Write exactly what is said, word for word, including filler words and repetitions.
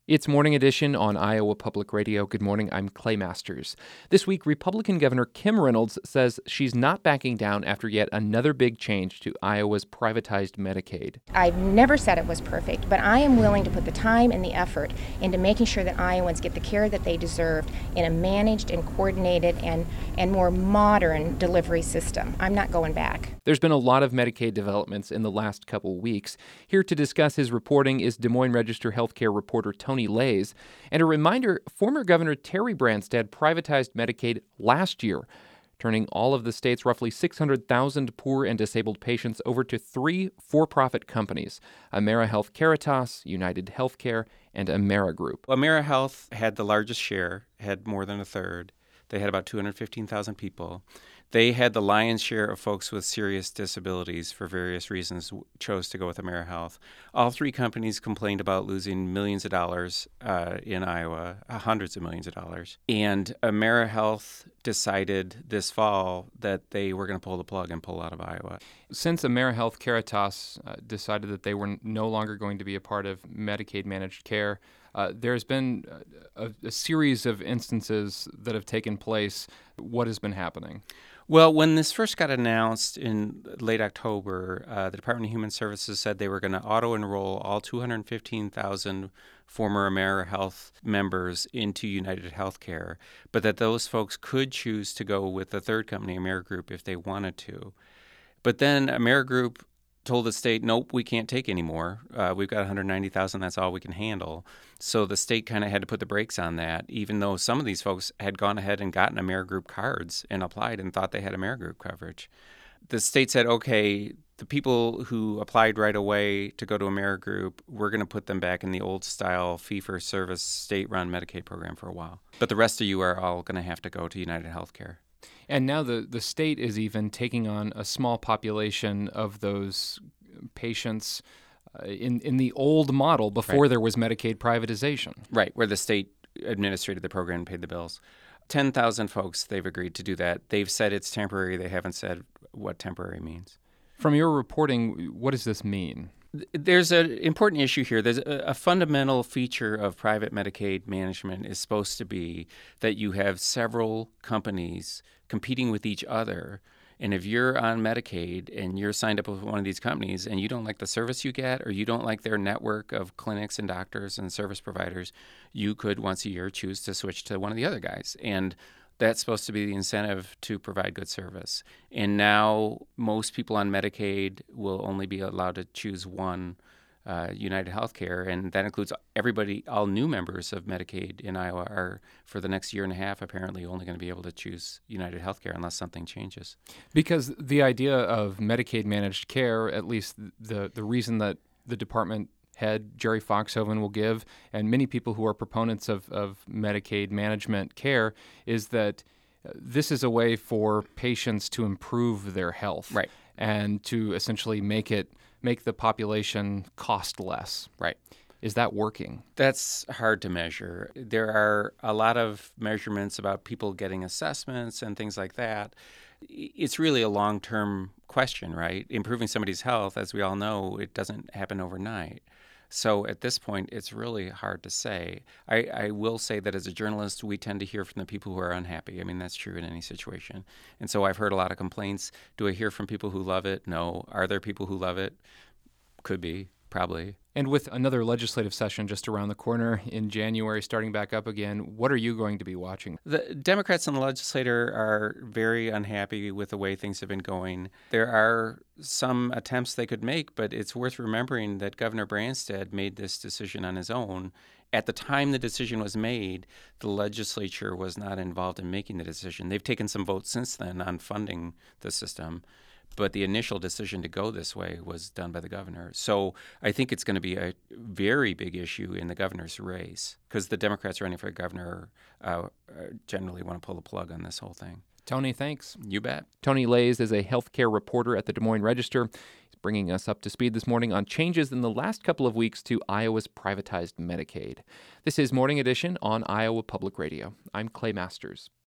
It's Morning Edition on Iowa Public Radio. Good morning, I'm Clay Masters. This week, Republican Governor Kim Reynolds says she's not backing down after yet another big change to Iowa's privatized Medicaid. I've never said it was perfect, but I am willing to put the time and the effort into making sure that Iowans get the care that they deserve in a managed and coordinated and, and more modern delivery system. I'm not going back. There's been a lot of Medicaid developments in the last couple weeks. Here to discuss his reporting is Des Moines Register healthcare reporter Tony Lays. And a reminder, former Governor Terry Branstad privatized Medicaid last year, turning all of the state's roughly six hundred thousand poor and disabled patients over to three for-profit companies, AmeriHealth Caritas, United Healthcare, and AmeriGroup. AmeriHealth had the largest share, had more than a third. They had about two hundred fifteen thousand people. They had the lion's share of folks with serious disabilities for various reasons, chose to go with AmeriHealth. All three companies complained about losing millions of dollars uh, in Iowa, uh, hundreds of millions of dollars. And AmeriHealth decided this fall that they were going to pull the plug and pull out of Iowa. Since AmeriHealth Caritas uh, decided that they were no longer going to be a part of Medicaid managed care, Uh, there's been a, a series of instances that have taken place. What has been happening? Well, when this first got announced in late October, uh, the Department of Human Services said they were going to auto-enroll all two hundred fifteen thousand former AmeriHealth members into United Healthcare, but that those folks could choose to go with the third company, AmeriGroup, if they wanted to. But then AmeriGroup told the state, nope, we can't take any more. Uh, we've got one hundred ninety thousand, that's all we can handle. So the state kind of had to put the brakes on that, even though some of these folks had gone ahead and gotten AmeriGroup cards and applied and thought they had AmeriGroup coverage. The state said, okay, the people who applied right away to go to AmeriGroup, we're going to put them back in the old-style fee-for-service state-run Medicaid program for a while. But the rest of you are all going to have to go to United Healthcare. And now the, the state is even taking on a small population of those patients uh, in, in the old model before Right. there was Medicaid privatization. Right, where the state administrated the program and paid the bills. ten thousand folks, they've agreed to do that. They've said it's temporary. They haven't said what temporary means. From your reporting, what does this mean? There's an important issue here. There's a, a fundamental feature of private Medicaid management is supposed to be that you have several companies competing with each other. And if you're on Medicaid and you're signed up with one of these companies and you don't like the service you get or you don't like their network of clinics and doctors and service providers, you could once a year choose to switch to one of the other guys. And that's supposed to be the incentive to provide good service. And now most people on Medicaid will only be allowed to choose one uh, United Healthcare, and that includes everybody, all new members of Medicaid in Iowa are, for the next year and a half, apparently only going to be able to choose United Healthcare unless something changes. Because the idea of Medicaid managed care, at least the, the reason that the department head, Jerry Foxhoven, will give, and many people who are proponents of, of Medicaid management care, is that this is a way for patients to improve their health. Right. And to essentially make it make the population cost less. Right. Is that working? That's hard to measure. There are a lot of measurements about people getting assessments and things like that. It's really a long-term question, right? Improving somebody's health, as we all know, it doesn't happen overnight. So at this point, it's really hard to say. I, I will say that as a journalist, we tend to hear from the people who are unhappy. I mean, that's true in any situation. And so I've heard a lot of complaints. Do I hear from people who love it? No. Are there people who love it? Could be, probably. And with another legislative session just around the corner in January, starting back up again, what are you going to be watching? The Democrats in the legislature are very unhappy with the way things have been going. There are some attempts they could make, but it's worth remembering that Governor Branstad made this decision on his own. At the time the decision was made, the legislature was not involved in making the decision. They've taken some votes since then on funding the system. But the initial decision to go this way was done by the governor. So I think it's going to be a very big issue in the governor's race because the Democrats running for governor uh, generally want to pull the plug on this whole thing. Tony, thanks. You bet. Tony Lays is a healthcare reporter at the Des Moines Register. He's bringing us up to speed this morning on changes in the last couple of weeks to Iowa's privatized Medicaid. This is Morning Edition on Iowa Public Radio. I'm Clay Masters.